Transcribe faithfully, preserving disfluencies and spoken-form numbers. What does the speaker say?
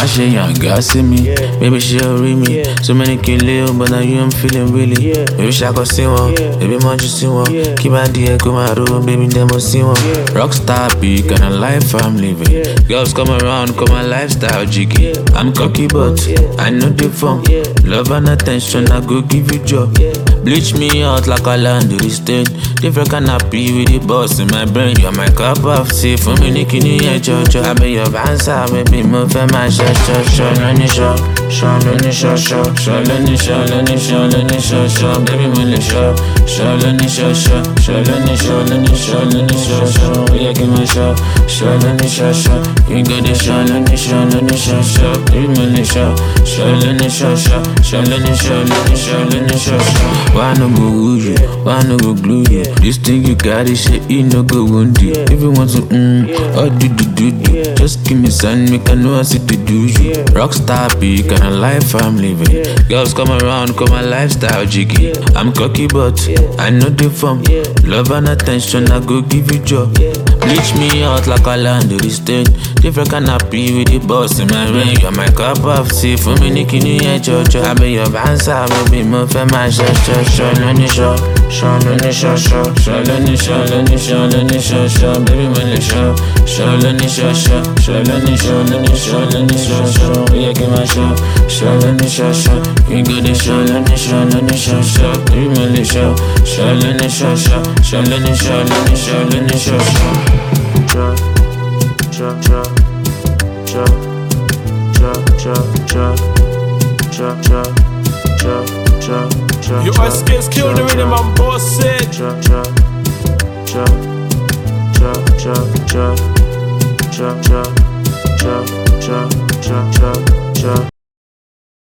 she young, God see me. Maybe she'll read me. So many can live, but now you I'm feeling really. Maybe she go see one. Maybe more just see one. Keep my dear, come out room, baby, them will see one. Rockstar peak and a life I'm living. Girls come around, come my lifestyle jiggy. I'm cocky, but I know the fun. Love and attention, I go give you joy. Bleach me out like a laundry stain. Different kind of pee with the boss in my brain. You're my cup of tea for me, Nicky, yeah, Jojo. I be your answer, baby, move for my shot, shot, shot, let me shot, shot, let me shot, shot, shot, let me shot, let me shot, let me shot, shot, baby, me le shot, shot, let me shot, shot, shot, let me shot, let me shot, let me shot, shot, yeah, give me shot, shot, let me shot, shot, you got the shot, let me shot, let me shot, shot, baby, me le shot, shot, let me shot, shot, shot, let me shot, let me shot, let me shot, shot. Why no go woo you? Why no go glue you? This thing you got this shit, it no go wound you. If you want to, mm, or do do do do, just give me some, make I know I see to do you. Rockstar peak and a life I'm living. Girls come around, come my lifestyle jiggy. I'm cocky, but I know the form. Love and attention, I go give you joy. Bleach me out like a laundry stain. Different kind of pee with the boss in my brain. You're my cup of tea for me, Nicky, yeah, Jojo. I be your answer, baby, move for my shot, shot, shot, let me shot, shot, let me shot, shot, shot, let me shot, let me shot, let me shot, shot, baby, me le shot, shot, let me shot, shot, shot, let me shot, let me shot, let me shot, shot, yeah, give my shot, shot, let me shot, shot, you got the shot, let me shot, let me shot, shot, baby, me le shot, shot, let me shot, shot, shot, let me shot, let me shot, let me shot, shot. Chop, chop, chop, chop, chop, chop, chop, chop, chop, chop, chop. Your ice skates kill the rhythm, I'm boss it. Chop, chop, chop, chop, chop, chop, chop, chop, chop.